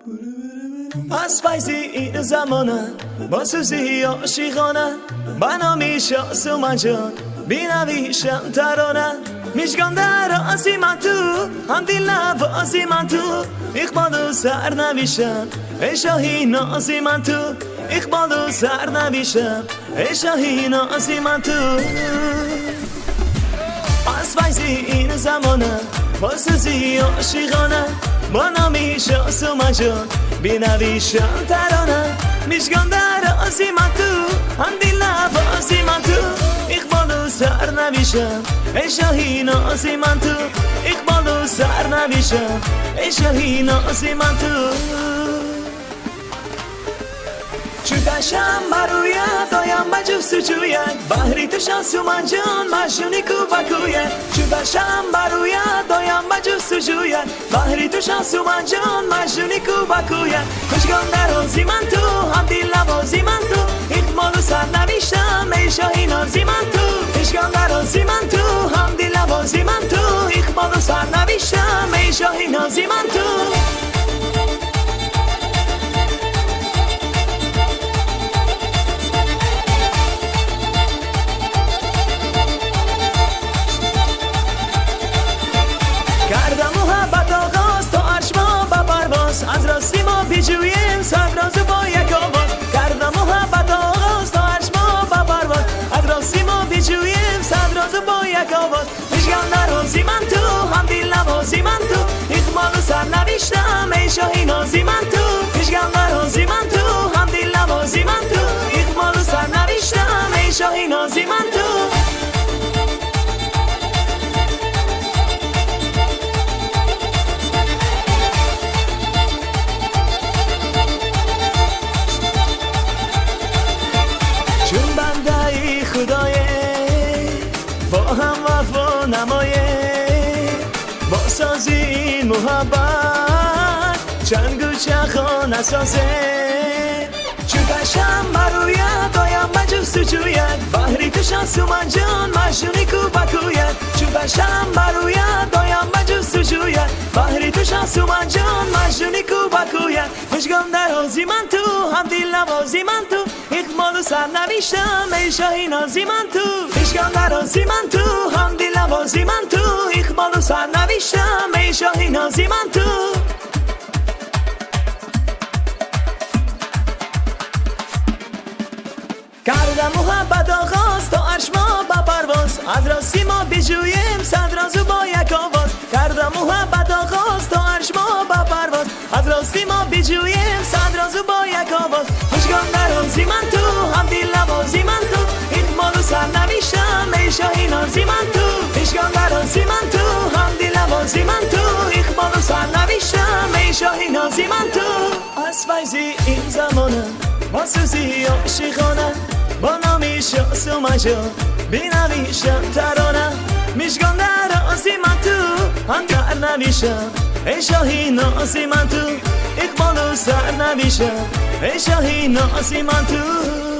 از فیضی این زمانه با سوزی عاشقانه بنامیشا سومن جان بینویشم ترانه میشگان در آسی من تو هم دل نوازی من تو اقبال و سر نویشم ای شاهی نازی من تو اقبال و سر نویشم ای شاهی نازی من تو از فیضی این زمانه با سوزی عاشقانه بنامیشا سومن جان بینویشم ترانه میشگان در آسی من تو هم دل نوازی من تو اقبال و سر نویشم ای شاهی نازی من تو اقبال و سر نویشم ای شاهی نازی من تو چوبشم برویت دایم به جستجویت بحری تو شانسومن جان مجنونی کو بکویت چوبشم برویت دایم به جستجویت بحری تو شانسومن جان مجنونی کو بکویت خوشگان در آزی من تو هم دل نوازی من تو اقبال و سر نویشم ای شاهی نازی من تو خوشگان در آزی من تو هم دل نوازی من تو اقبال و سر نویشم ای شاهی نازی من تو کردم محبت آغاز تا عرش ما به پرواز از راستی ما بیجویم صد راز با یک آواز کردم محبت آغاز تا عرش ما به پرواز از راستی ما بیجویم صد راز با یک آواز میشگم نرازی من تو هم دل نوازی من تو اقبال و سر نویشتم ای شاهی نازی من تو میشگم نرازی من تو هم دل نوازی من تو اقبال و سر نویشتم ای شاهی نازی من تو چون بنده ای خدایه با هم وفا نمایه با سازی این محبت چنگ و چخان اساسه چون بشم برویت دایم به جستجویت بحری تو شانسومن جان مجنونی کو بکویت چون بشم برویت دایم به جستجویت بحری تو شانسومن جان مجنونی کو بکویت مشگان در آزی من تو هم دل نوازی من تو اقبال و سر نویشتم ای شاهی نازی من تو مشگان در آزی من تو هم دل نوازی من تو اقبال و سر نویشتم ای شاهی نازی من تو کردم محبت آغاز تا عرش ما به پرواز از راستی ما بیجویم صد راز با یک آواز کردم محبت آغاز تا عرش ما به پرواز از راستی ما بیجویم صد راز با یک آواز خوشگان در آزی من تو هم دل نوازی من تو اقبال و سر نویشتم ای شاهی نازی من تو خوشگان در آزی من تو هم دل نوازی من تو اقبال و سر نویشتم ای شاهی نازی من تو از فیضی این زمانه با سوزی عاشقانه با نامیشا سومن جان بینویشم ترانه میشگان در آزی من تو هم در نویشم ای شاهی نازی من تو اقبال و سر نویشم ای شاهی نازی من تو